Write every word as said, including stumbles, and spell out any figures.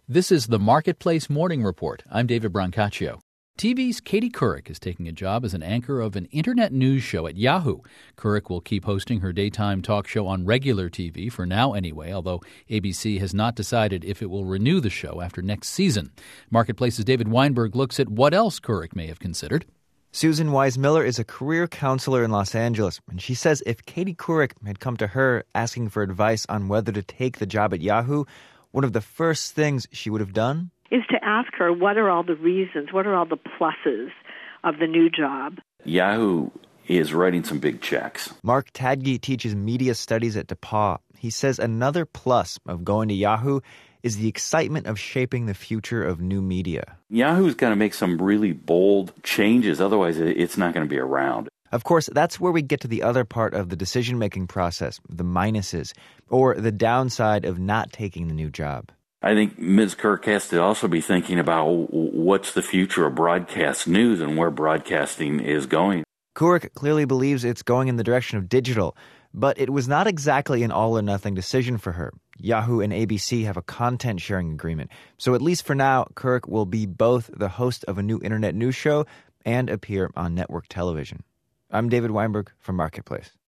This is the Marketplace Morning Report. I'm David Brancaccio. T V's Katie Couric is taking a job as an anchor of an internet news show at Yahoo. Couric will keep hosting her daytime talk show on regular T V, for now anyway, although A B C has not decided if it will renew the show after next season. Marketplace's David Weinberg looks at what else Couric may have considered. Susan Wise Miller is a career counselor in Los Angeles, and she says if Katie Couric had come to her asking for advice on whether to take the job at Yahoo, one of the first things she would have done is to ask her what are all the reasons, what are all the pluses of the new job. Yahoo is writing some big checks. Mark Tadge teaches media studies at DePauw. He says another plus of going to Yahoo is the excitement of shaping the future of new media. Yahoo's got to make some really bold changes, otherwise it's not going to be around. Of course, that's where we get to the other part of the decision-making process, the minuses, or the downside of not taking the new job. I think Miz Couric has to also be thinking about what's the future of broadcast news and where broadcasting is going. Couric clearly believes it's going in the direction of digital, but it was not exactly an all-or-nothing decision for her. Yahoo and A B C have a content-sharing agreement, so at least for now, Couric will be both the host of a new internet news show and appear on network television. I'm David Weinberg from Marketplace.